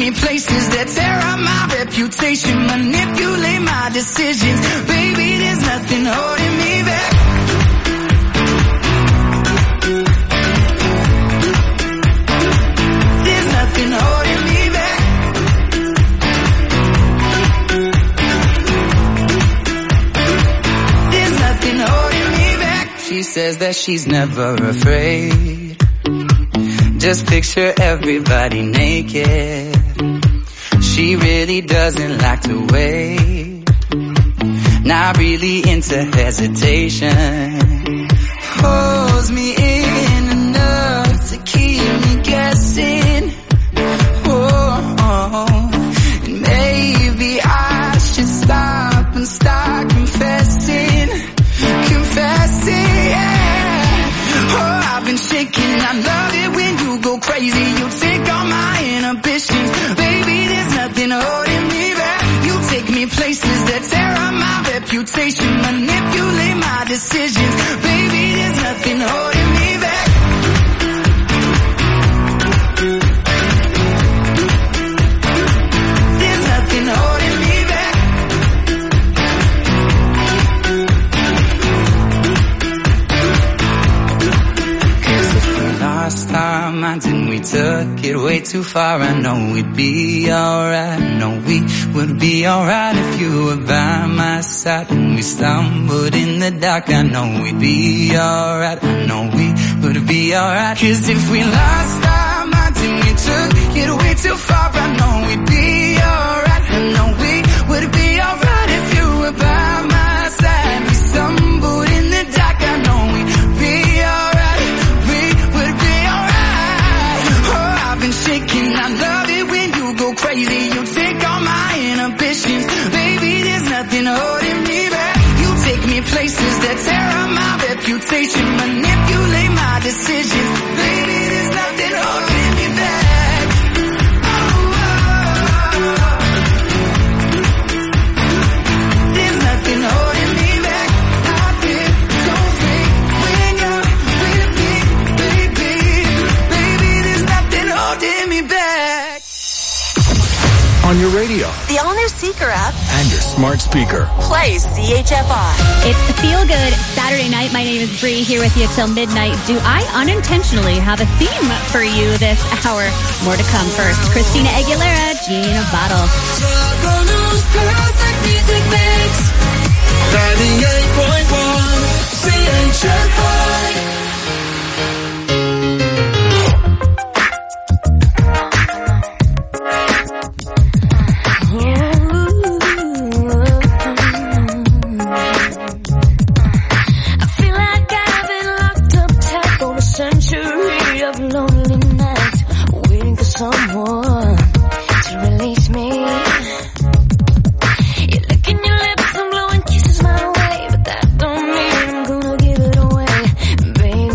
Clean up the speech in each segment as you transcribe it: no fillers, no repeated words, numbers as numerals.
me places that tear up my reputation, manipulate my decisions. Baby, there's nothing holding me back. There's nothing holding me back. There's nothing holding me back. She says that she's never afraid. Just picture everybody naked. She really doesn't like to wait. Not really into hesitation. Pulls me in enough to keep me guessing. Oh, and maybe I should stop and start confessing. Confessing, yeah. Oh, I've been shaking. I love it when you go crazy. You take all my inhibitions. Baby, there's nothing holding me back. You take me places that tear up my reputation, manipulate my decisions. Baby, there's nothing holding me back. There's nothing holding me back. Cause if we lost our minds and we took it way too far, I know we'd be alright. I know we would be alright if you were by my side. When we stumbled in the dark, I know we'd be alright. I know we would be alright. Cause if we lost our minds and we took it way too far, I know we'd be alright. I know we would be alright if you were by my side. We stumbled in the dark, I know we'd be alright. We would be alright. Oh, I've been shaking. I love it when you go crazy. You take all my inhibitions. Baby, there's nothing holding me back. You take me places that tear up my reputation, manipulate my decisions. Baby, there's nothing holding me back. Oh, oh, oh. There's nothing holding me back. I feel so free when you're with me, baby. Baby, there's nothing holding me back. On your radio, the all-new Seeker app, and your smart speaker. Play CHFI. It's the Feel Good Saturday night. My name is Bree, here with you till midnight. Do I unintentionally have a theme for you this hour? More to come. First, Christina Aguilera, Genie in a Bottle. Perfect music mix. 98.1 CHFI. Someone to release me. You're licking your lips and blowing kisses my way, but that don't mean I'm gonna give it away. Baby,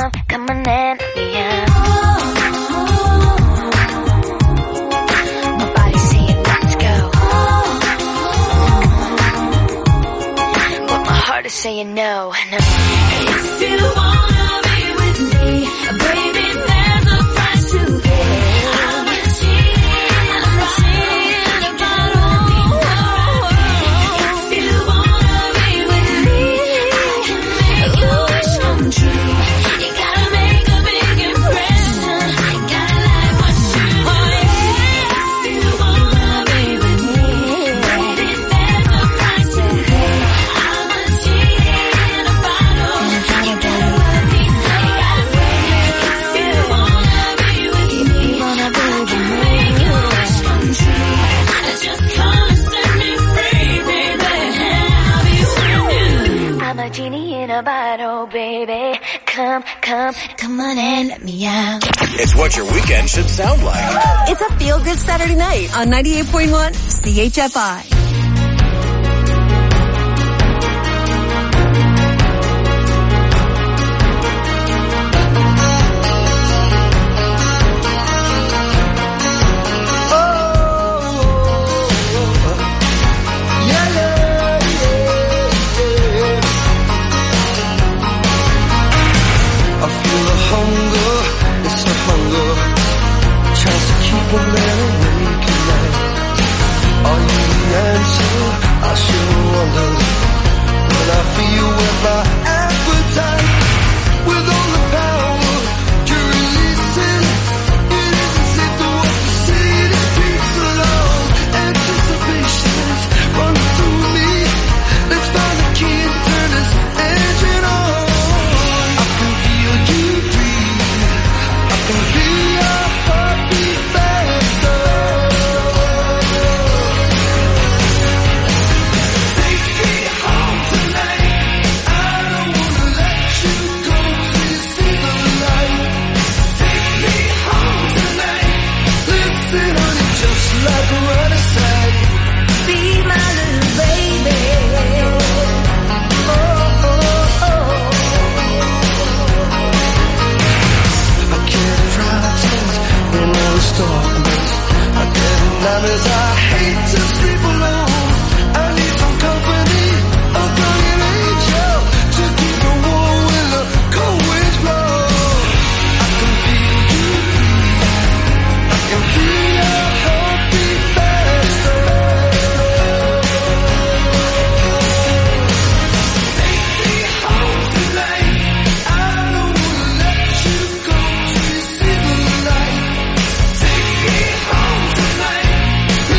come on and let me out. My body's saying let's go, but my heart is saying no, no. If you wanna be with me, baby, there's a price to pay. I'm a cheating about all. If you wanna be with me, I can make your wish come true. You gotta make a big impression. Gotta like what you do. If you wanna be with me, baby, there's a price to pay. I'm a cheating about all. You gotta love me, if you wanna be with me, I can make your wish come true. Just come and set me free, baby, and I'll be with you. I'm a genie in a bottle, baby. Come on and let me out. It's what your weekend should sound like. It's a feel-good Saturday night on 98.1 CHFI. I feel a hunger, it's a hunger, tries to keep a man awake at night. Are you the answer? I sure wonder. When I feel with my appetite, with all the power you're releasing, it isn't safe to walk the city streets alone. Anticipation's running through me. Let's find the key and turn this engine on. I can feel you breathe. I can feel your heartbeat faster. Take me home tonight. I don't wanna let you go till you see the light. Take me home tonight. Listen, honey, just like a running sight. Be my little baby. Oh, oh, oh. I can't try tears when there's darkness. I get nervous, I hate to sleep alone. I need some company, a guardian angel, to keep me warm when the cold winds blow. I can feel you breathe. I can feel your heartbeat faster. Take me home tonight. I don't wanna let you go till you see the light. Take me home tonight.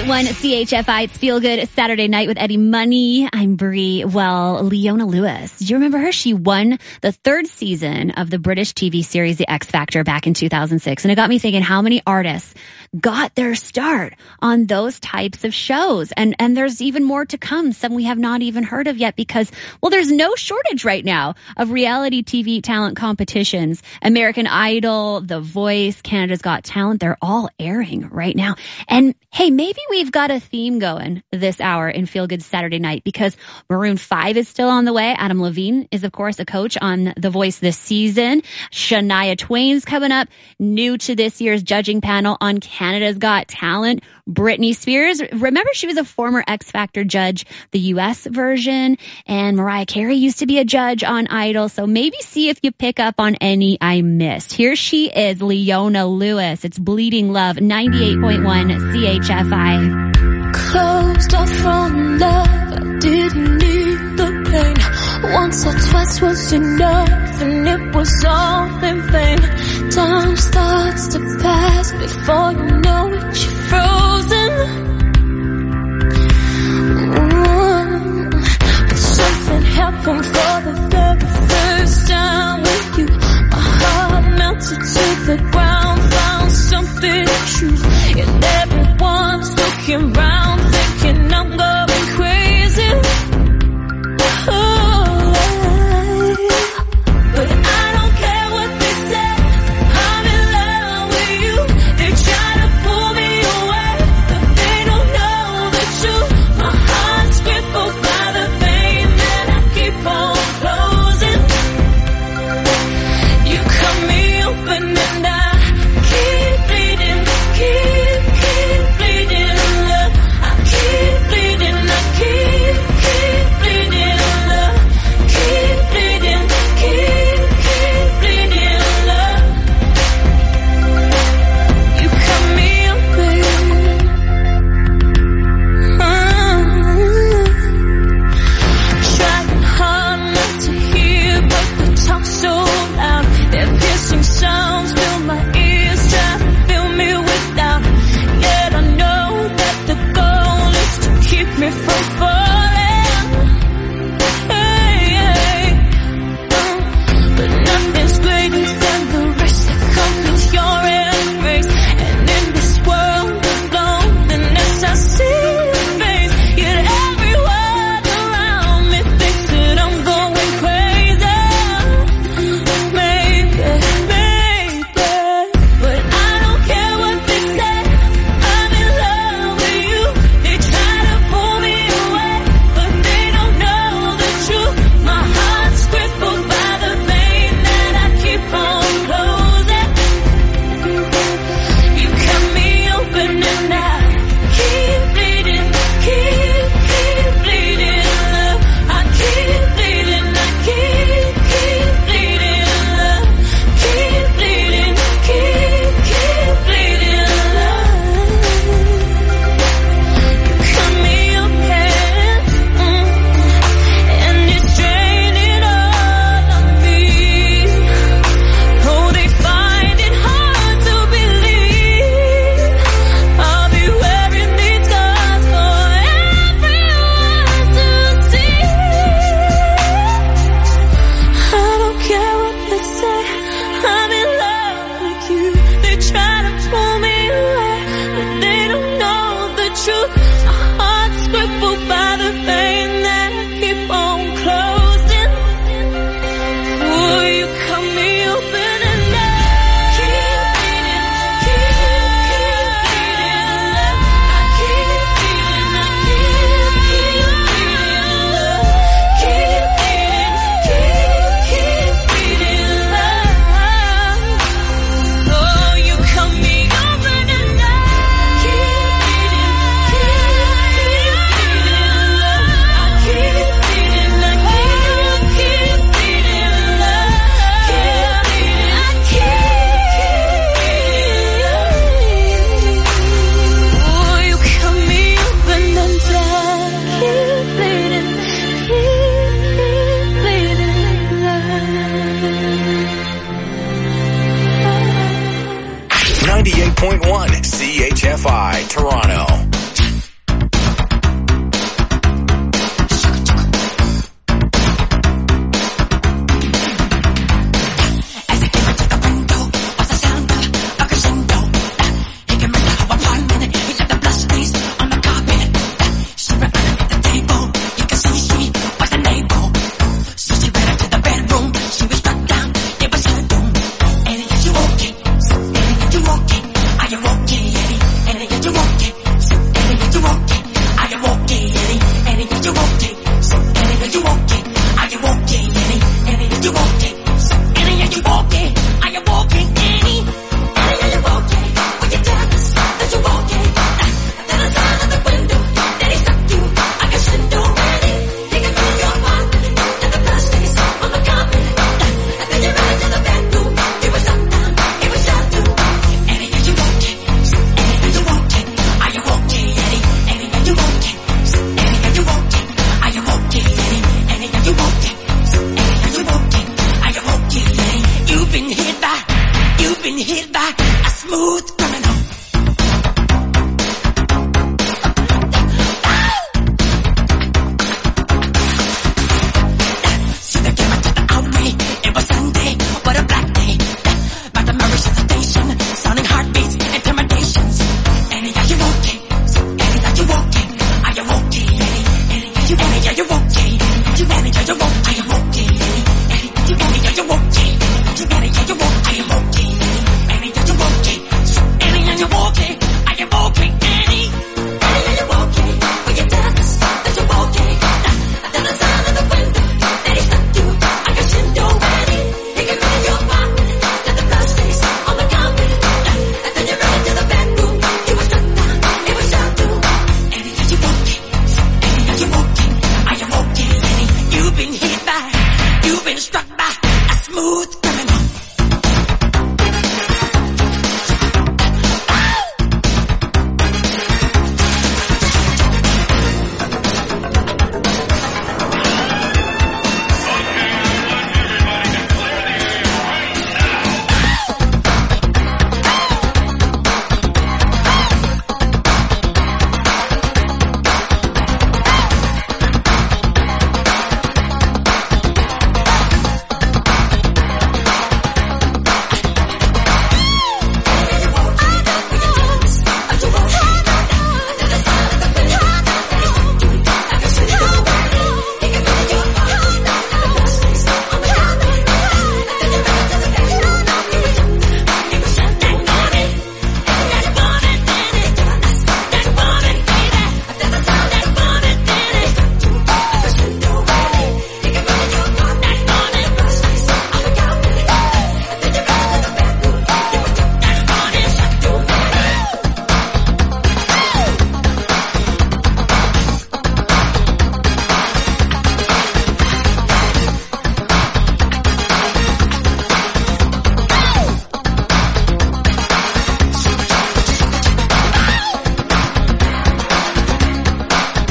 CHFI, it's Feel Good Saturday Night with Eddie Money. I'm Brie. Well, Leona Lewis, do you remember her? She won the third season of the British TV series The X Factor back in 2006. And it got me thinking, how many artists got their start on those types of shows? And there's even more to come, some we have not even heard of yet, because, well, there's no shortage right now of reality TV talent competitions. American Idol, The Voice, Canada's Got Talent, they're all airing right now. And hey, maybe we've got a theme going this hour in Feel Good Saturday Night, because Maroon 5 is still on the way. Adam Levine is, of course, a coach on The Voice this season. Shania Twain's coming up, new to this year's judging panel on Canada's Got Talent. Britney Spears, remember she was a former X Factor judge, the US version, and Mariah Carey used to be a judge on Idol, so maybe see if you pick up on any I missed. Here she is, Leona Lewis. It's Bleeding Love, 98.1 CHFI. Closed off from love, I didn't need the pain. Once or twice was enough, and it was all in vain. Time starts to pass before you know it, you're frozen. But something happened for the very first time with you. My heart melted to the ground, found something true. And everyone's looking round, thinking I'm going crazy. But I don't care what they say, I'm in love with you. They try to pull me away, but they don't know the truth. My heart's crippled by the pain that I keep on closing. You cut me open and I keep bleeding, keep bleeding. Love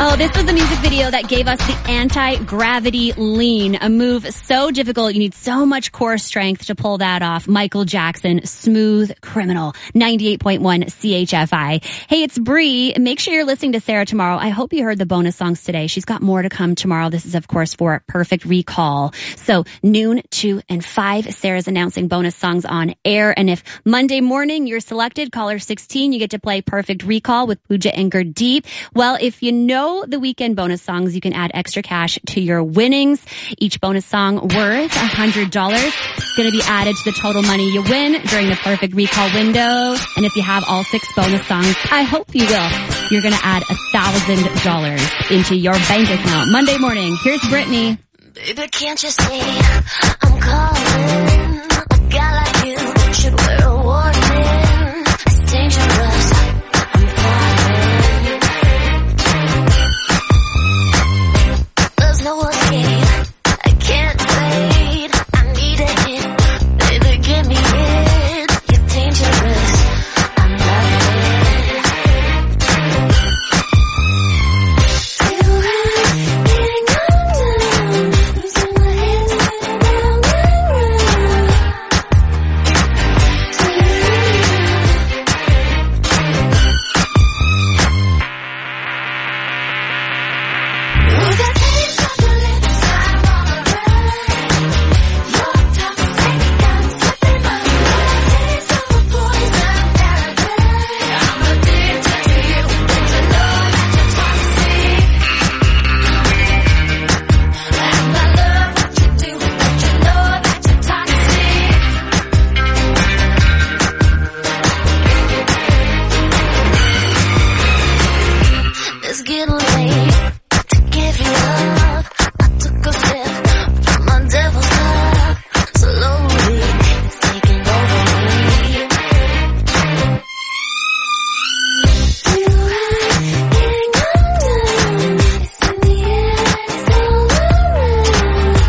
So this was the music video that gave us the anti-gravity lean, a move so difficult. You need so much core strength to pull that off. Michael Jackson, Smooth Criminal, 98.1 CHFI. Hey, it's Bree. Make sure you're listening to Sarah tomorrow. I hope you heard the bonus songs today. She's got more to come tomorrow. This is, of course, for Perfect Recall. So noon, 2, and 5, Sarah's announcing bonus songs on air. And if Monday morning you're selected, caller 16, you get to play Perfect Recall with Pooja and Gurdeep. Well, if you know the weekend bonus songs, you can add extra cash to your winnings. Each bonus song worth $100 going to be added to the total money you win during the Perfect Recall window. And if you have all 6 bonus songs, I hope you will, you're going to add $1,000 into your bank account. Monday morning, here's Brittany. Baby, can't you see I'm calling? A guy like you should wear a warning. It's dangerous. I'm falling. There's no escape. I can't wait. I need a hit. Baby, give me it. You're dangerous. I'm loving. Do I getting undone? Losing my head around and round. With a taste of your lips, I'm on a ride. You're toxic, I'm slipping under. Taste of a poison paradise. I'm addicted to you, but you know that you're toxic. And I love what you do, but you know that you're toxic. It's getting late to give you up. I took a sip from my devil's cup. Slowly, it's taking over me. Do I getting undone? It's in the air, it's all around.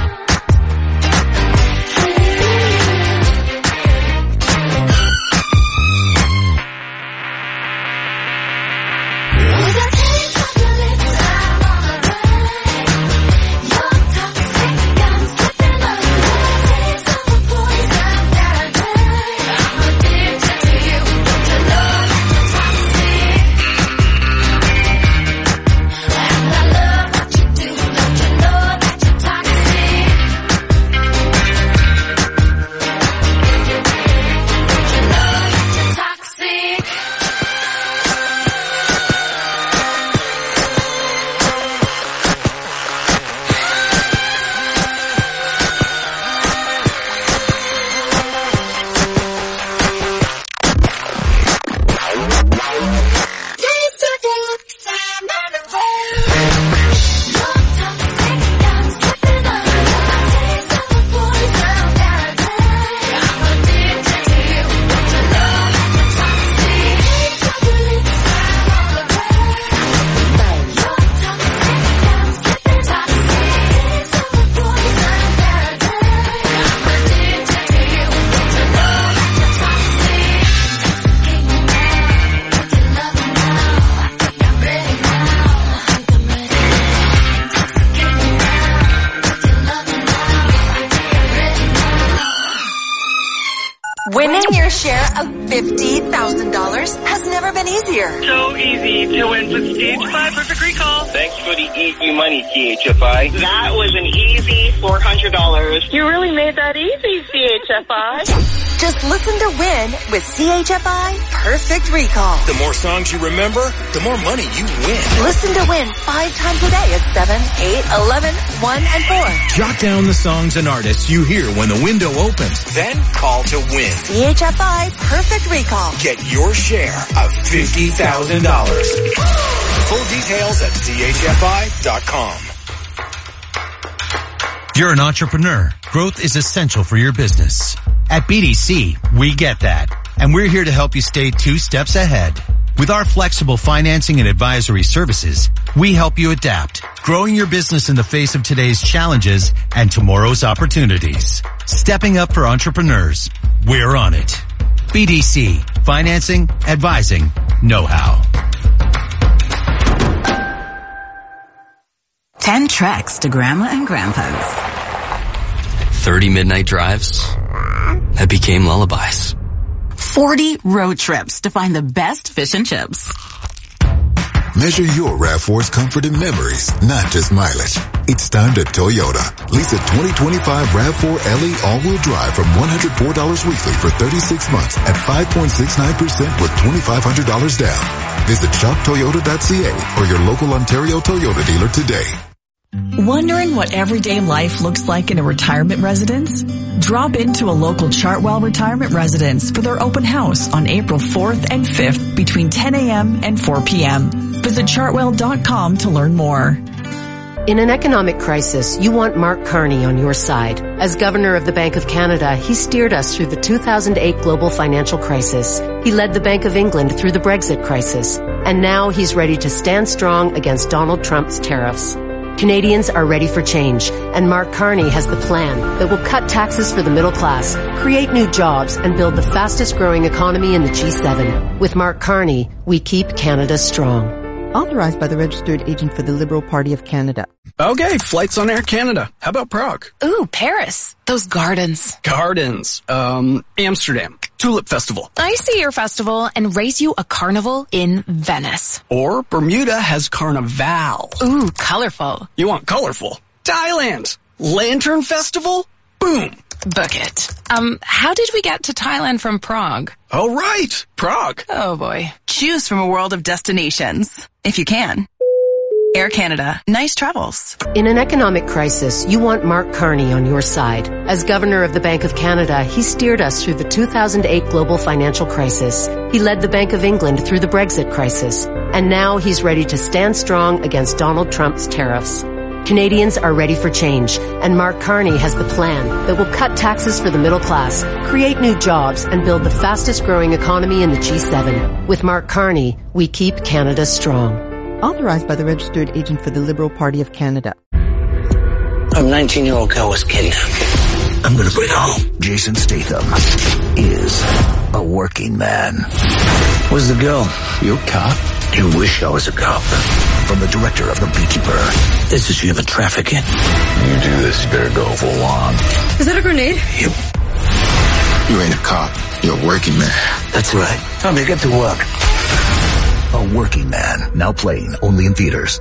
With a taste of your lips, I'm on a ride. You're toxic, I'm slipping under. Taste of a poison paradise. I'm addicted to you, but you know that you're toxic. And I love what you do, but you know that you're toxic. You know that you're toxic. Taste of your lips, I'm on a roll. You're toxic, I'm slipping under. Taste of a poison paradise. I'm addicted to you, but you know that you're toxic. Taste of your lips, I'm on a roll. You're toxic, I'm slipping toxic. Taste of a poison paradise. I'm addicted to you, but you know that you're toxic. Intoxicate me now with your loving now. I think I'm ready now. I think I'm ready. Intoxicate me now with your loving now. I think I'm ready now. Winning your share of $50,000 has never been easier. So easy to win with Stage 5 Perfect Recall. Thanks for the easy money, CHFI. That was an easy $400. You really made that easy, CHFI. Just listen to win with CHFI Perfect Recall. The more songs you remember, the more money you win. Listen to win 5 times a day at 7, 8, 11, 1, and 4. Jot down the songs and artists you hear when the window opens. Then call to win. CHFI Perfect Recall. Get your share of $50,000. Full details at chfi.com. You're an entrepreneur. Growth is essential for your business. At BDC, we get that. And we're here to help you stay 2 steps ahead. With our flexible financing and advisory services, we help you adapt, growing your business in the face of today's challenges and tomorrow's opportunities. Stepping up for entrepreneurs. We're on it. BDC, financing, advising, know-how. 10 treks to Grandma and Grandpa's. 30 midnight drives that became lullabies. 40 road trips to find the best fish and chips. Measure your RAV4's comfort and memories, not just mileage. It's time to Toyota. Lease a 2025 RAV4 LE all-wheel drive from $104 weekly for 36 months at 5.69% with $2,500 down. Visit shoptoyota.ca or your local Ontario Toyota dealer today. Wondering what everyday life looks like in a retirement residence? Drop into a local Chartwell retirement residence for their open house on April 4th and 5th between 10 a.m. and 4 p.m. Visit chartwell.com to learn more. In an economic crisis, you want Mark Carney on your side. As Governor of the Bank of Canada, he steered us through the 2008 global financial crisis. He led the Bank of England through the Brexit crisis. And now he's ready to stand strong against Donald Trump's tariffs. Canadians are ready for change, and Mark Carney has the plan that will cut taxes for the middle class, create new jobs, and build the fastest growing economy in the G7. With Mark Carney, we keep Canada strong. Authorized by the Registered Agent for the Liberal Party of Canada. Okay, flights on Air Canada. How about Prague? Ooh, Paris. Those gardens. Gardens. Amsterdam. Tulip Festival. I see your festival and raise you a carnival in Venice. Or Bermuda has Carnival. Ooh, colorful. You want colorful? Thailand. Lantern Festival? Boom. Book it. How did we get to Thailand from Prague? Oh, right. Prague. Oh, boy. Choose from a world of destinations, if you can. Air Canada. Nice travels. In an economic crisis, you want Mark Carney on your side. As Governor of the Bank of Canada, he steered us through the 2008 global financial crisis. He led the Bank of England through the Brexit crisis. And now he's ready to stand strong against Donald Trump's tariffs. Canadians are ready for change, and Mark Carney has the plan that will cut taxes for the middle class, create new jobs, and build the fastest growing economy in the G7. With Mark Carney, we keep Canada strong. Authorized by the Registered Agent for the Liberal Party of Canada. A 19-year-old girl was kidnapped. I'm gonna bring home. Jason Statham is a working man. Where's the girl? You a cop? You wish I was a cop. From the director of The Beekeeper. This is human trafficking. You do this, you better go full on. Is that a grenade? Yep. You ain't a cop. You're a working man. That's right. Time to get to work. A Working Man, now playing only in theaters.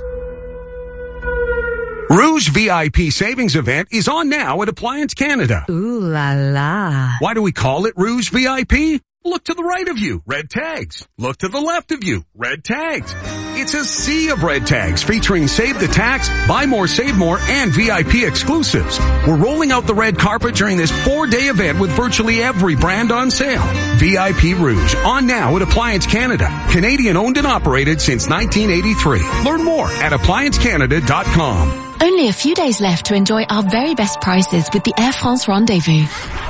Rouge VIP Savings Event is on now at Appliance Canada. Ooh la la. Why do we call it Rouge VIP? Look to the right of you, red tags. Look to the left of you, red tags. It's a sea of red tags featuring Save the Tax, Buy More, Save More, and VIP exclusives. We're rolling out the red carpet during this 4-day event with virtually every brand on sale. VIP Rouge, on now at Appliance Canada. Canadian owned and operated since 1983. Learn more at appliancecanada.com. Only a few days left to enjoy our very best prices with the Air France Rendezvous.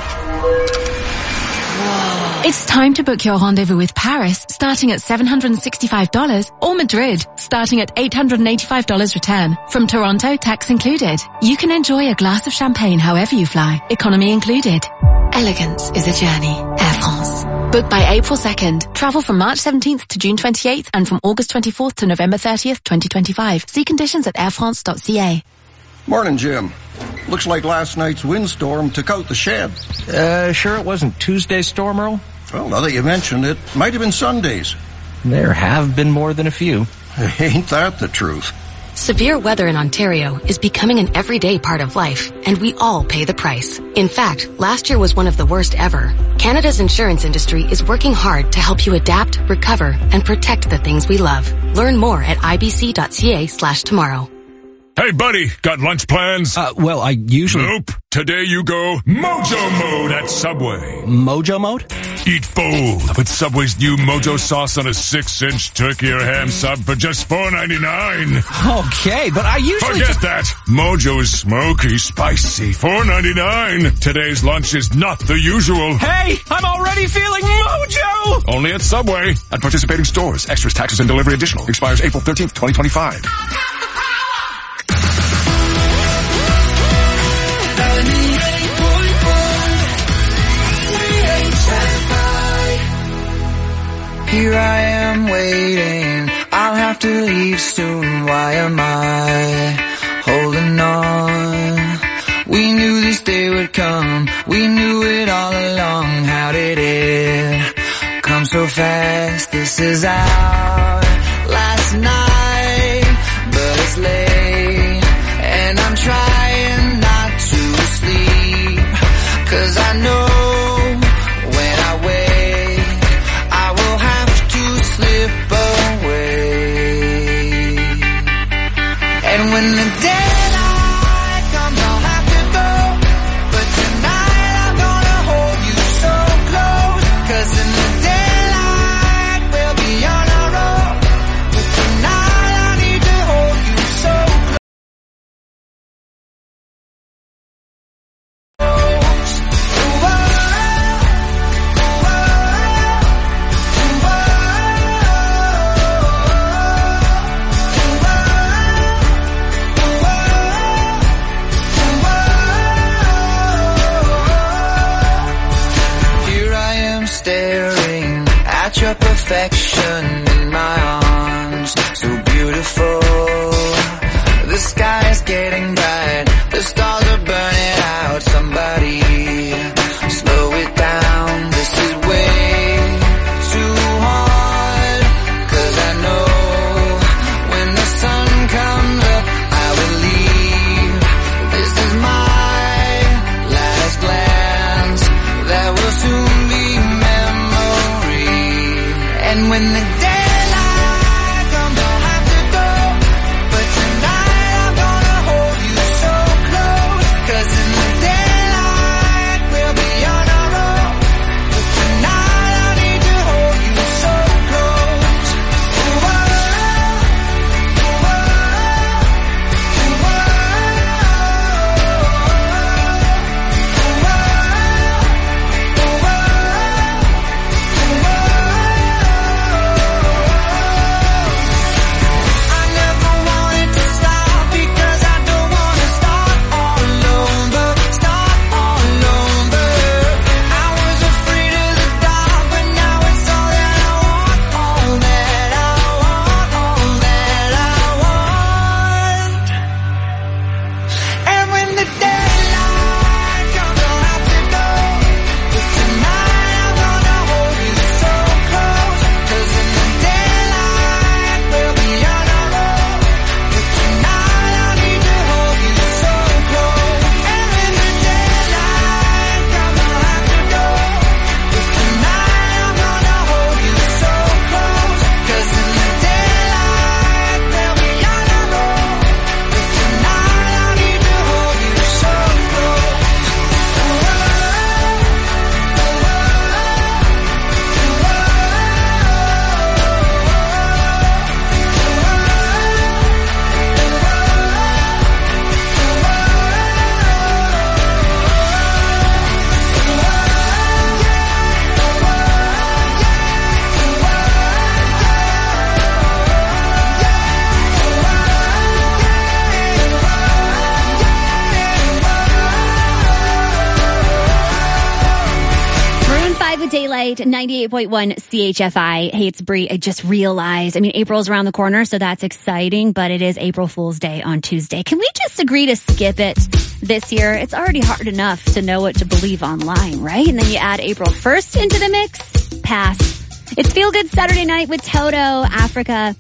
It's time to book your rendezvous with Paris, starting at $765, or Madrid, starting at $885 return. From Toronto, tax included. You can enjoy a glass of champagne however you fly, economy included. Elegance is a journey. Air France. Book by April 2nd. Travel from March 17th to June 28th and from August 24th to November 30th, 2025. See conditions at airfrance.ca. Morning, Jim. Looks like last night's windstorm took out the shed. Sure it wasn't Tuesday's storm, Earl? Well, now that you mention it, might have been Sunday's. There have been more than a few. Ain't that the truth? Severe weather in Ontario is becoming an everyday part of life, and we all pay the price. In fact, last year was one of the worst ever. Canada's insurance industry is working hard to help you adapt, recover, and protect the things we love. Learn more at ibc.ca/tomorrow. Hey, buddy, got lunch plans? Well, I usually... Nope. Today you go Mojo Mode at Subway. Mojo Mode? Eat bold with Subway's new Mojo sauce on a 6-inch turkey or ham sub for just $4.99. Okay, but I usually Forget that. Mojo is smoky, spicy, $4.99. Today's lunch is not the usual. Hey, I'm already feeling Mojo! Only at Subway. At participating stores. Extras, taxes, and delivery additional. Expires April 13th, 2025. Here I am waiting, I'll have to leave soon, why am I come. We knew it all along. How did it come so fast? This is our last night, but it's late, and I'm trying not to sleep, 'cause I know when I wake, I will have to slip away. And when the daylight comes, I'll have to go, but tonight I'm gonna hold you so close, 'cause in the daylight we'll be on our own, but tonight I need to hold you so close. Staring at your perfection in my arms, so beautiful. The sky's getting bright, the stars are burning out. Somebody slow it down, this is way too hard, 'cause I know when the sun comes up I will leave. This is my last glance, that will soon be memory. And when the daylight comes, I'll have to go, but tonight I'm gonna hold you so close, 'cause in the daylight we'll be on our own, but tonight I need to hold you so close. I never wanted to stop, because I don't wanna start all over, start all over. I was afraid of the dark, but now it's all that I want, all that I want, all that I want. And when the daylight comes, I'll have to go, but tonight I'm gonna hold you so close, 'cause in the daylight we'll be on our own, but tonight I need to hold you so close. And when the daylight comes, I'll have to go, but tonight I'm gonna hold you so close, 'cause in the daylight we'll be on our own, but tonight I need to hold you so close. Maroon 5 with Daylight, 98.1 CHFI. Hey, it's Bree. I just realized, April's around the corner, so that's exciting, but it is April Fool's Day on Tuesday. Can we just agree to skip it this year? It's already hard enough to know what to believe online, right? And then you add April 1st into the mix? Pass. It's Feel Good Saturday Night with Toto, Africa.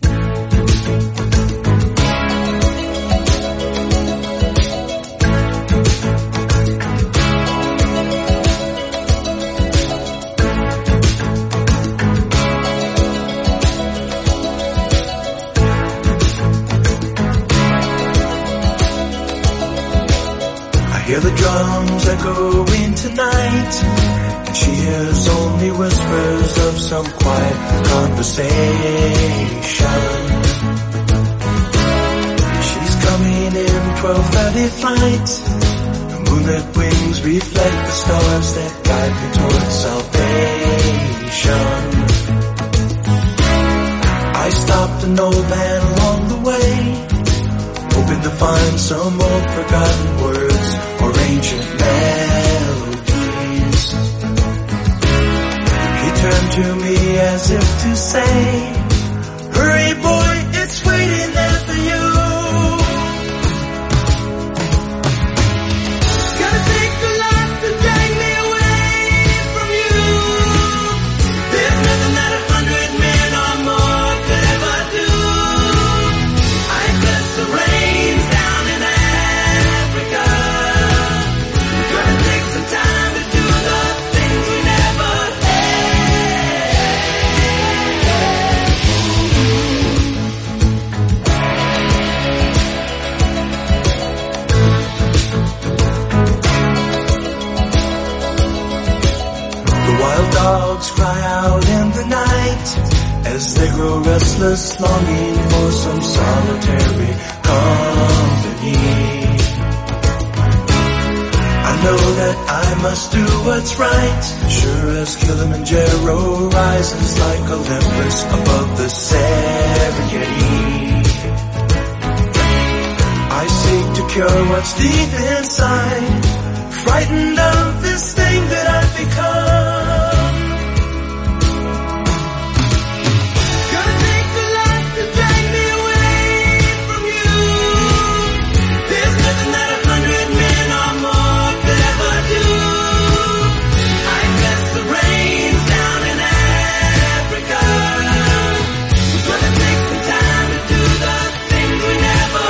I hear the drums echoing tonight, and she hears only whispers of some quiet conversation. She's coming in 12:30 flight. The moonlit wings reflect the stars that guide me towards salvation. I stopped an old man along the way, hoping to find some old forgotten words or ancient melodies. He turned to me as if to say, hurry boy, it's waiting there for you. Gotta take a lot they grow restless, longing for some solitary company. I know that I must do what's right, sure as Kilimanjaro rises like Olympus above the Serengeti. I seek to cure what's deep inside, frightened of this thing that I've become. Gonna take the life to drag me away from you. There's nothing that 100 men or more could ever do. I guess the rain's down in Africa. We're gonna take some time to do the things we never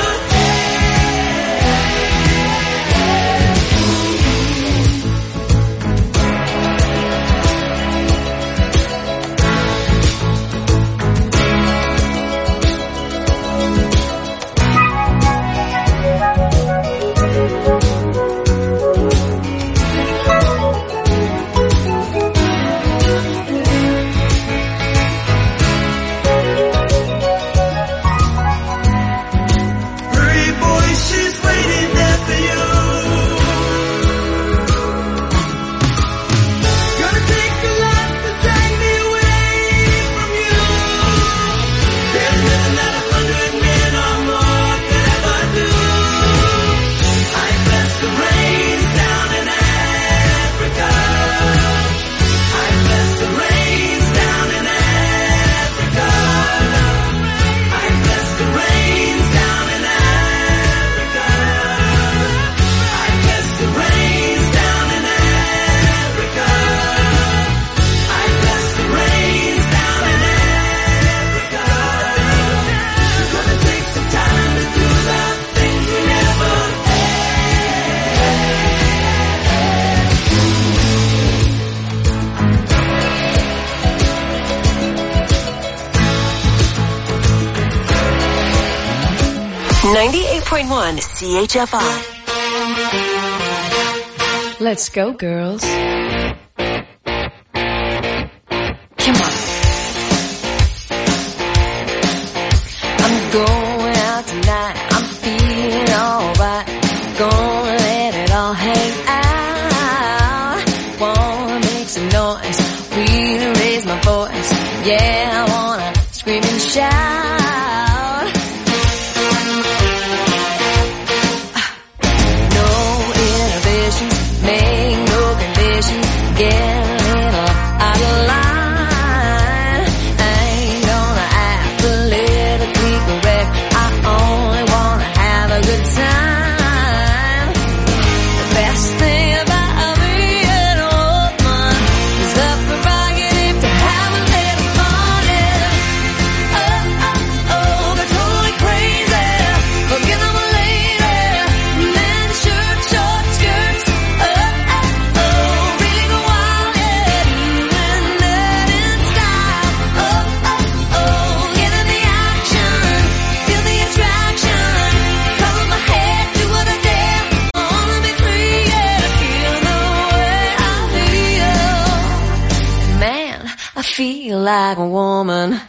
CHFI. Let's go, girls. Come on. I'm going out tonight. I'm feeling alright. Gonna let it all hang out. Wanna make some noise. Really raise my voice. Yeah, I wanna scream and shout. Like a woman. The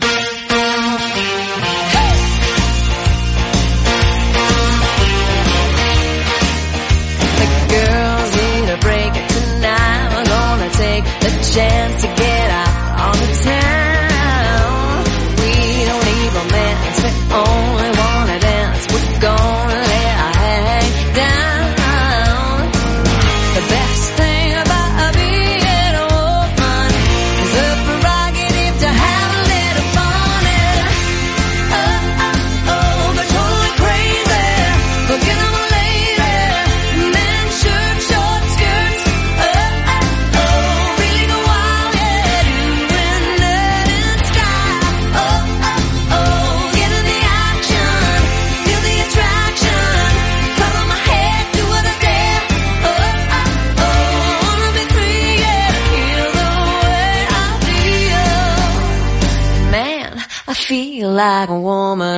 girls need a break tonight. We're gonna take the chance to get out on the town. We don't need romance, we only wanna dance. We're gonna let our hang down. The best thing about being a woman is the prerogative to have a little fun. Oh, oh, oh, they're totally crazy. Look at them lady. Men, shirt, short skirts. Oh, oh, oh, really go wild, yeah. Doing that in style. Oh, oh, oh, get in the action. Feel the attraction. Come on my head, do what I dare. Oh, oh, oh, wanna be free, yeah. Feel the way I feel. Man, I feel like a woman.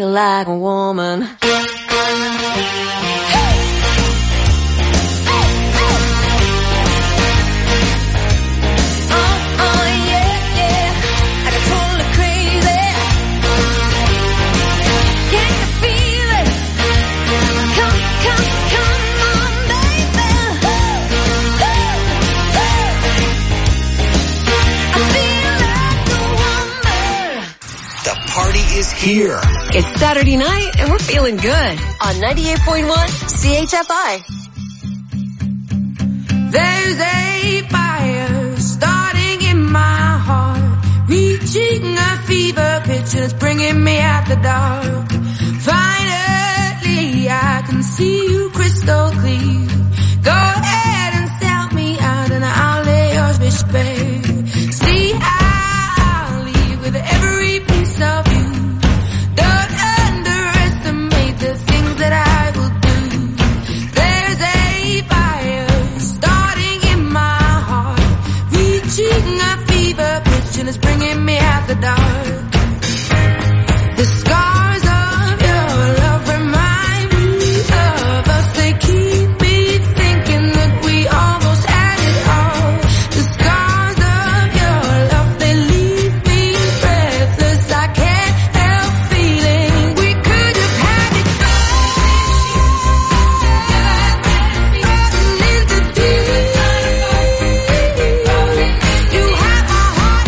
feel like a woman. Is here. It's Saturday night and we're feeling good on 98.1 CHFI. There's a fire starting in my heart, reaching a fever pitch and it's bringing me out the dark. Finally, I can see you crystal clear. Go ahead and sell me out and I'll lay yours bitch bare. See, I'll leave with every piece of you. And it's bringing me out the dark. The scars of your love remind me of us. They keep me thinking that we almost had it all. The scars of your love, they leave me breathless. I can't help feeling we could have had it all. In the deep, you have my heart.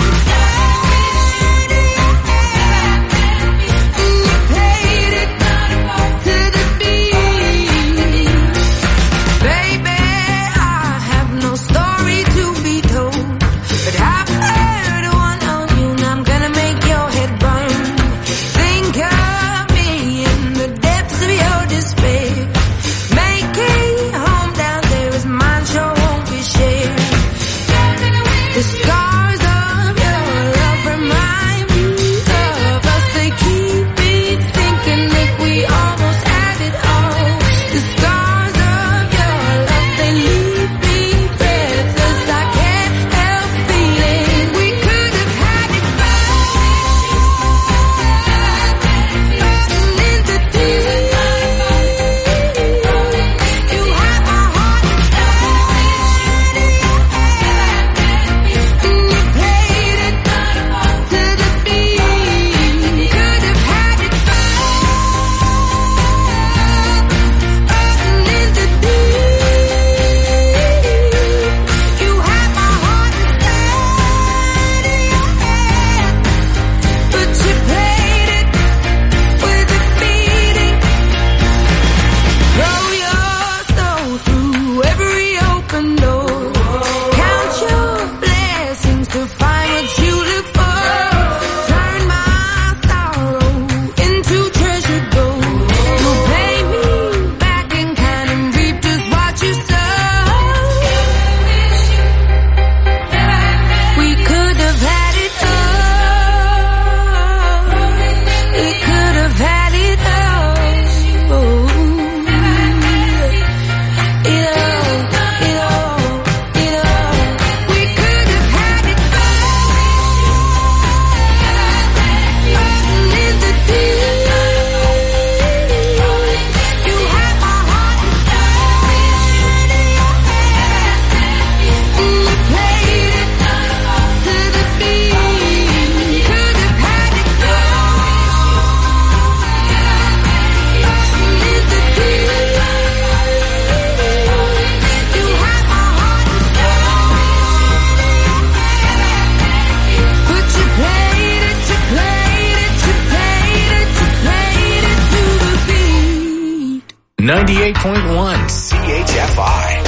CHFI.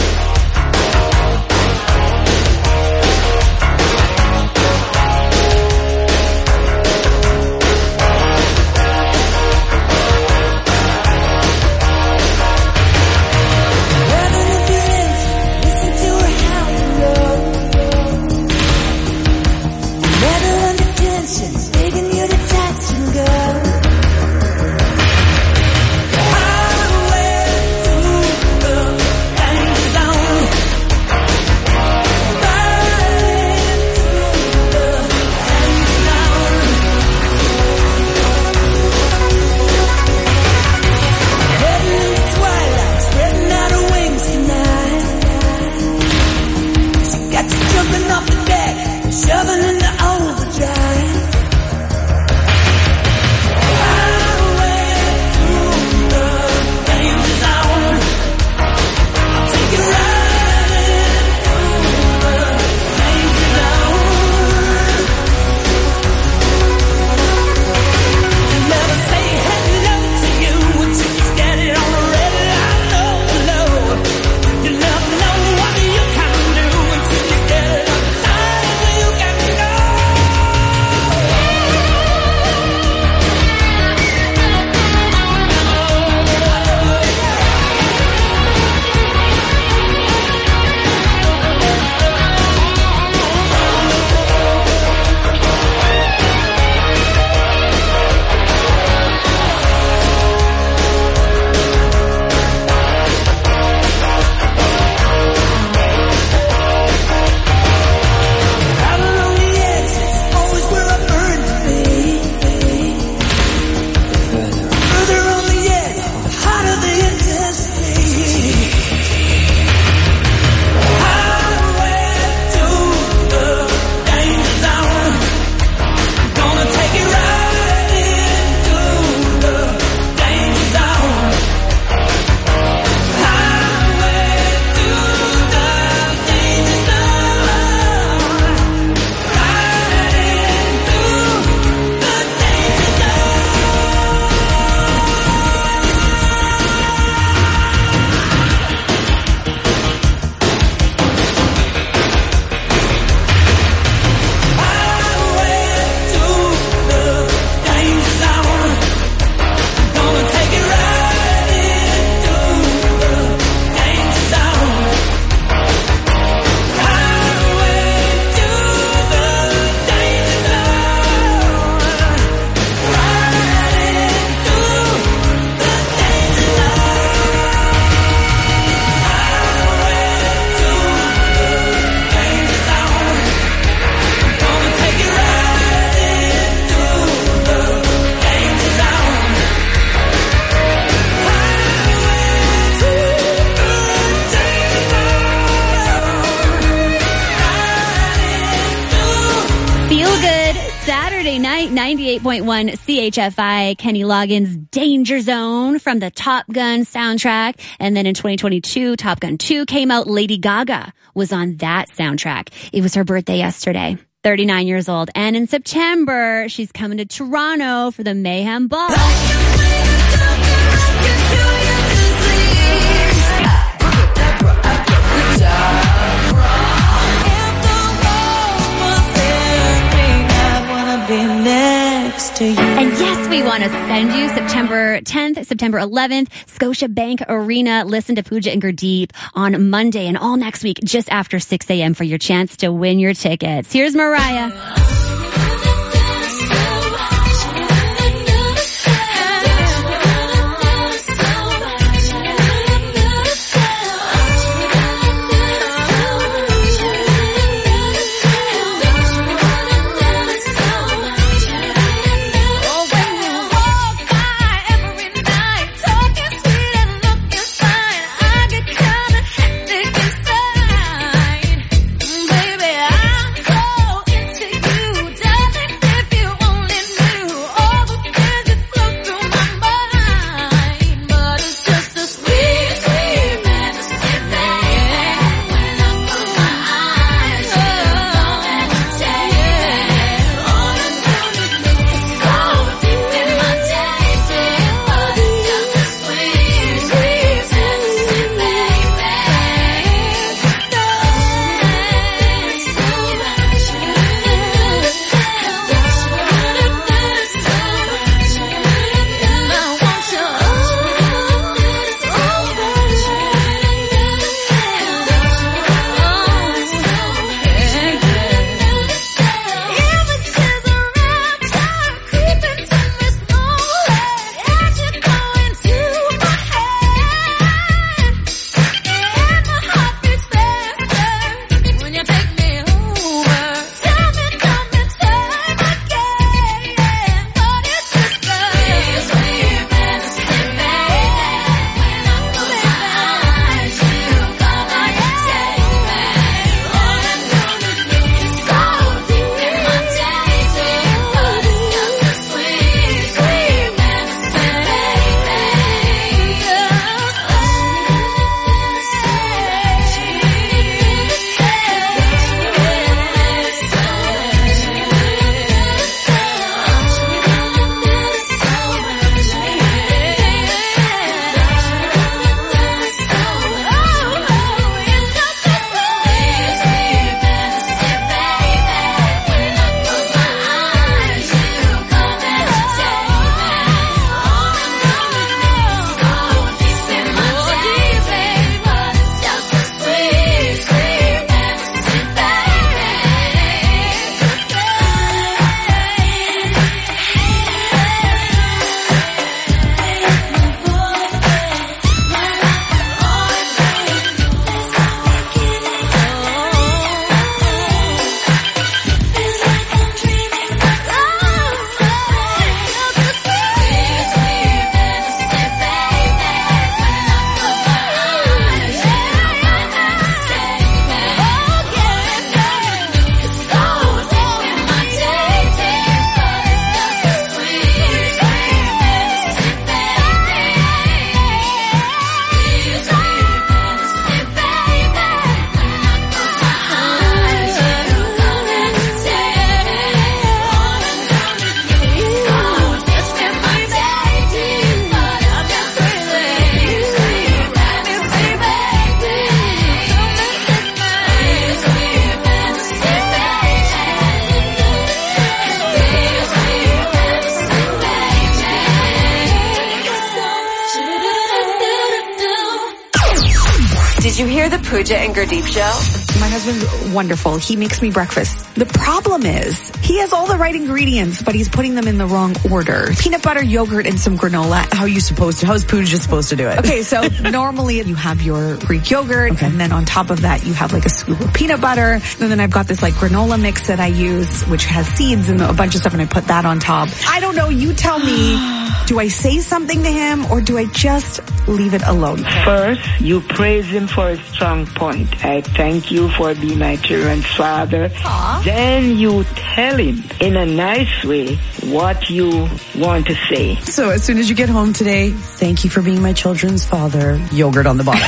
I went to the night, 98.1 CHFI, Kenny Loggins' Danger Zone from the Top Gun soundtrack. And then in 2022, Top Gun 2 came out. Lady Gaga was on that soundtrack. It was her birthday yesterday, 39 years old. And in September, she's coming to Toronto for the Mayhem Ball. And yes, we want to send you September 10th, September 11th, Scotiabank Arena. Listen to Pooja and Gurdeep on Monday and all next week just after 6 a.m. for your chance to win your tickets. Here's Mariah. Did you hear the Pooja and Gurdeep show? My husband's wonderful. He makes me breakfast. The problem is he has all the right ingredients, but he's putting them in the wrong order. Peanut butter, yogurt, and some granola. How's Pooja supposed to do it? Okay, so normally you have your Greek yogurt, and then on top of that you have like a scoop of peanut butter. And then I've got this like granola mix that I use, which has seeds and a bunch of stuff, and I put that on top. I don't know. You tell me. Do I say something to him or do I just leave it alone? First, you praise him for his strong point. I thank you for being my children's father. Aww. Then you tell him in a nice way what you want to say. So as soon as you get home today, thank you for being my children's father. Yogurt on the bottom.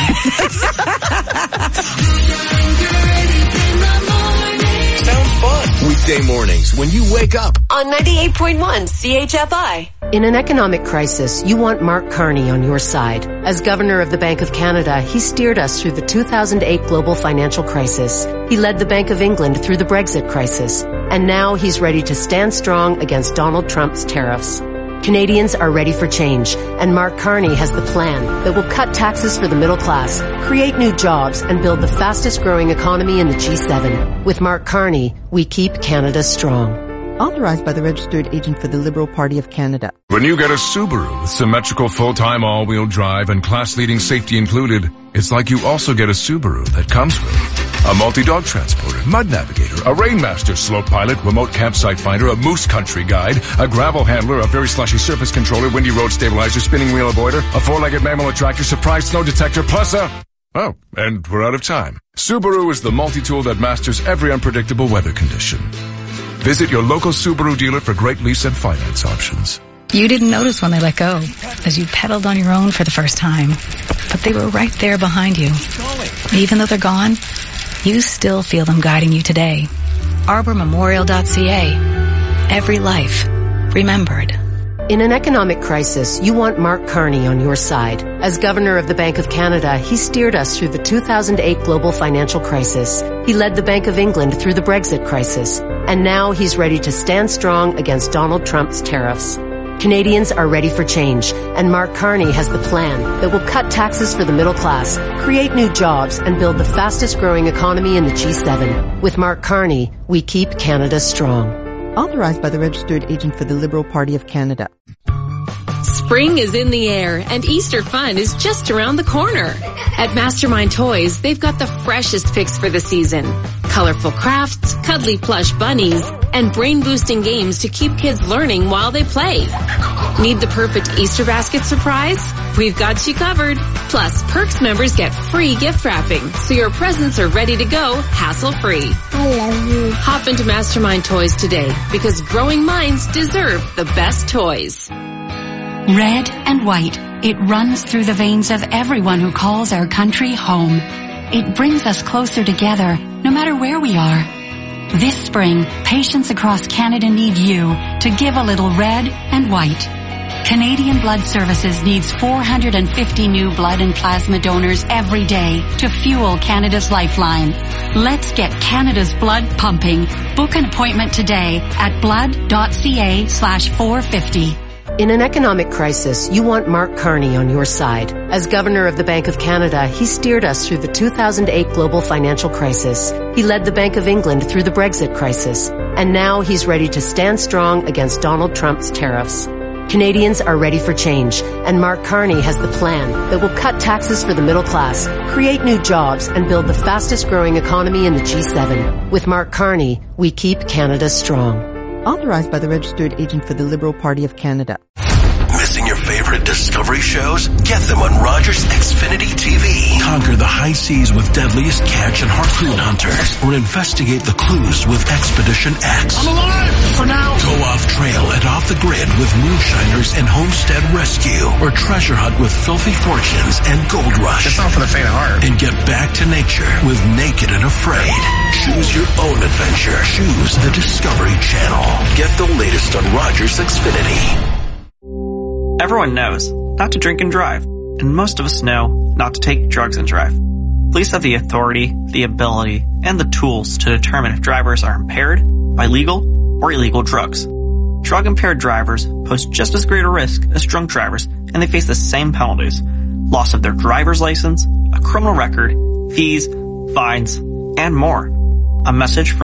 Sounds fun. Weekday mornings when you wake up On 98.1 CHFI. In an economic crisis, you want Mark Carney on your side. As governor of the Bank of Canada, he steered us through the 2008 global financial crisis. He led the Bank of England through the Brexit crisis. And now he's ready to stand strong against Donald Trump's tariffs. Canadians are ready for change, and Mark Carney has the plan that will cut taxes for the middle class, create new jobs, and build the fastest growing economy in the G7. With Mark Carney, we keep Canada strong. Authorized by the registered agent for the Liberal Party of Canada. When you get a Subaru with symmetrical full-time all-wheel drive and class-leading safety included, it's like you also get a Subaru that comes with a multi-dog transporter, mud navigator, a Rainmaster slope pilot, remote campsite finder, a moose country guide, a gravel handler, a very slushy surface controller, windy road stabilizer, spinning wheel avoider, a four-legged mammal attractor, surprise snow detector, plus oh, and we're out of time. Subaru is the multi-tool that masters every unpredictable weather condition. Visit your local Subaru dealer for great lease and finance options. You didn't notice when they let go, as you pedaled on your own for the first time. But they were right there behind you. Even though they're gone, you still feel them guiding you today. ArborMemorial.ca. Every life remembered. In an economic crisis, you want Mark Carney on your side. As governor of the Bank of Canada, he steered us through the 2008 global financial crisis. He led the Bank of England through the Brexit crisis. And now he's ready to stand strong against Donald Trump's tariffs. Canadians are ready for change, and Mark Carney has the plan that will cut taxes for the middle class, create new jobs, and build the fastest growing economy in the G7. With Mark Carney, we keep Canada strong. Authorized by the registered agent for the Liberal Party of Canada. Spring is in the air and Easter fun is just around the corner. At Mastermind Toys, they've got the freshest picks for the season. Colorful crafts, cuddly plush bunnies, and brain-boosting games to keep kids learning while they play. Need the perfect Easter basket surprise? We've got you covered. Plus, Perks members get free gift wrapping, so your presents are ready to go hassle-free. I love you. Hop into Mastermind Toys today, because growing minds deserve the best toys. Red and white, it runs through the veins of everyone who calls our country home. It brings us closer together, no matter where we are. This spring, patients across Canada need you to give a little red and white. Canadian Blood Services needs 450 new blood and plasma donors every day to fuel Canada's lifeline. Let's get Canada's blood pumping. Book an appointment today at blood.ca/450. In an economic crisis, you want Mark Carney on your side. As governor of the Bank of Canada, he steered us through the 2008 global financial crisis. He led the Bank of England through the Brexit crisis. And now he's ready to stand strong against Donald Trump's tariffs. Canadians are ready for change, and Mark Carney has the plan that will cut taxes for the middle class, create new jobs, and build the fastest growing economy in the G7. With Mark Carney, we keep Canada strong. Authorized by the registered agent for the Liberal Party of Canada. Missing your favorite Discovery shows? Get them on Rogers Xfinity TV. Conquer the high seas with deadliest catch and harpoon hunters, or investigate the clues with Expedition X. I'm alive for now. Go off trail and off the grid with Moonshiners and Homestead Rescue, or treasure hunt with Filthy Fortunes and Gold Rush. It's not for the faint of heart. And get back to nature with Naked and Afraid. Choose your own adventure. Choose the Discovery Channel. Get the latest on Rogers Xfinity. Everyone knows not to drink and drive, and most of us know not to take drugs and drive. Police have the authority, the ability, and the tools to determine if drivers are impaired by legal or illegal drugs. Drug-impaired drivers pose just as great a risk as drunk drivers, and they face the same penalties: loss of their driver's license, a criminal record, fees, fines, and more. A message from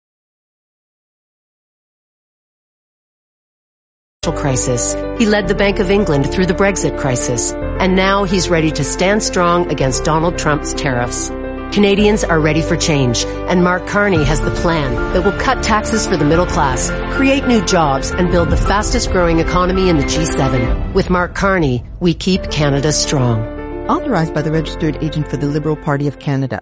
crisis. He led the Bank of England through the Brexit crisis, and now he's ready to stand strong against Donald Trump's tariffs. Canadians are ready for change, and Mark Carney has the plan that will cut taxes for the middle class, create new jobs, and build the fastest growing economy in the G7. With Mark Carney, we keep Canada strong. Authorized by the Registered Agent for the Liberal Party of Canada.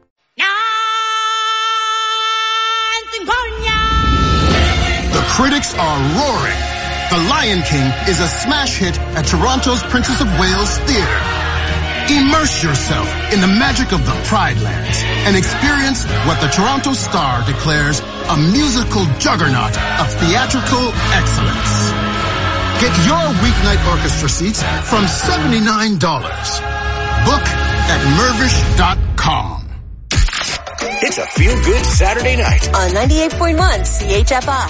The critics are roaring. The Lion King is a smash hit at Toronto's Princess of Wales Theatre. Immerse yourself in the magic of the Pride Lands and experience what the Toronto Star declares a musical juggernaut of theatrical excellence. Get your weeknight orchestra seats from $79. Book at Mervish.com. It's a feel-good Saturday night on 98.1 CHFI.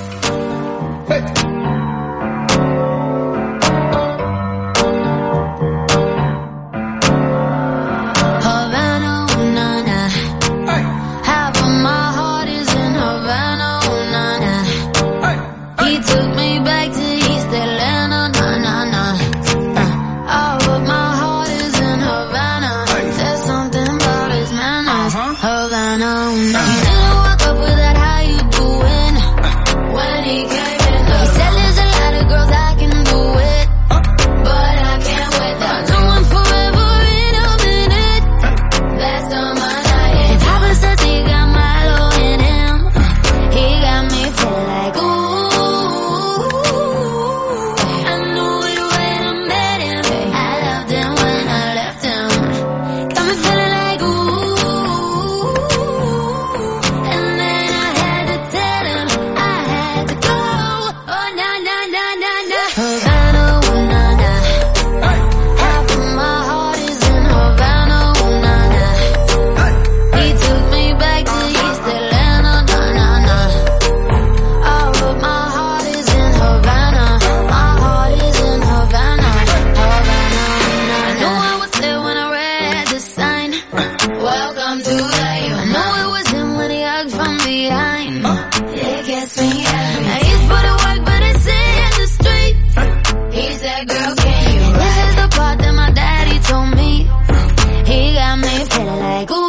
Havana, oh, na, na. Half of my heart is in Havana, oh, na, na. He took me back to East Atlanta, na, na, na. Half of my heart is in Havana. There's something about his manners. Havana, oh, na, na. He didn't walk up with that, how you doing? When he came in, he said there's a lot of girls I can do it, but I can't wait. I know I'm forever in a minute. That's on my night. And Papa says he got Milo in him. He got me feeling like ooh. I knew it when I met him. I loved him when I left him. Got me feeling like ooh. And then I had to tell him I had to go. Oh na na na na na. Havana, oh na na. Half of my heart is in Havana, oh na na. He took me back to East Atlanta, na na na. All of my heart is in Havana. My heart is in Havana, Havana, oh na na. I knew I was there when I read the sign. Welcome to life. I know it was him when he hugged from behind. It gets me happy. Now he's put in work, but it's in the street. He said, girl, can you ride? This is the part that my daddy told me. He got me feeling like ooh.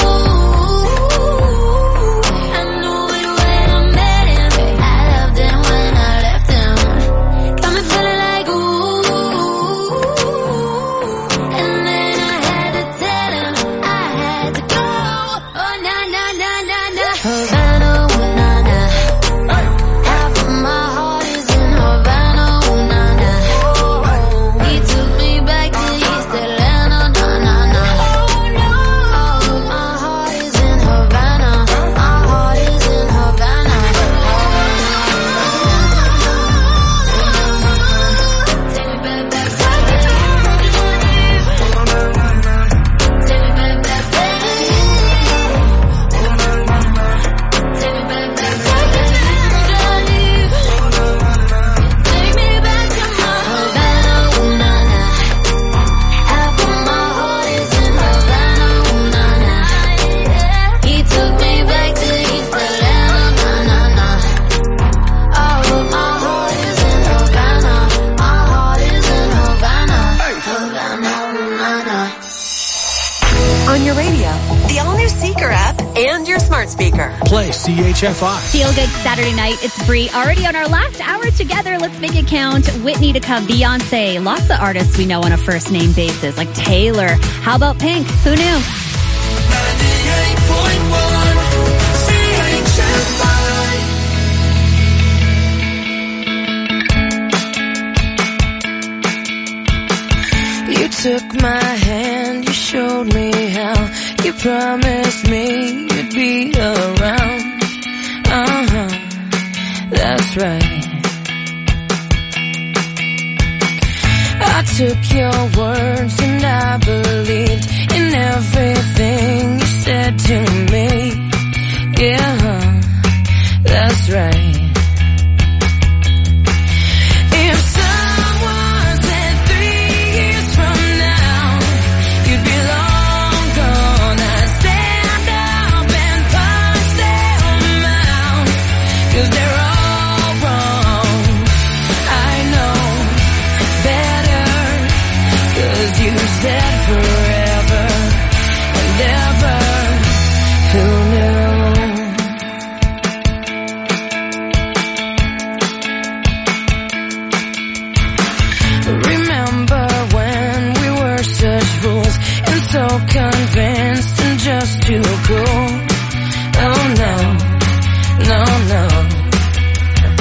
I knew it when I met him. I loved him when I left him. Got me feeling like ooh. And then I had to tell him I had to go. Oh na na na na na. Havana, oh na na. Half of my heart is in Havana, oh na na. He took me back to East Atlanta, na na na. All of my heart is in Havana. My heart is in Havana. Take me back, back, back. Take me back, back, back. Take me back, back, back. Take me back to my Havana, oh na na. Half of my heart is in Havana, oh na na. He took me back to East Atlanta, na na na. All of my heart is in Havana. My heart is in Havana, Havana, oh na na. On your radio, the all-new Seeker app, and your smart speaker. Play CHFI. Feel good Saturday night. It's Bree. Already on our last hour together. Let's make it count. Whitney to come. Beyonce. Lots of artists we know on a first name basis, like Taylor. How about Pink? Who knew? 98.1 CHFI. You took my hand, you showed me how. You promised me you'd be around. That's right. I took your words and I believed in everything you said to me. Yeah, that's right. If someone said 3 years from now you'd be long gone, I'd stand up and punch them out, 'cause they're all wrong. I know better, 'cause you said forever, and so convinced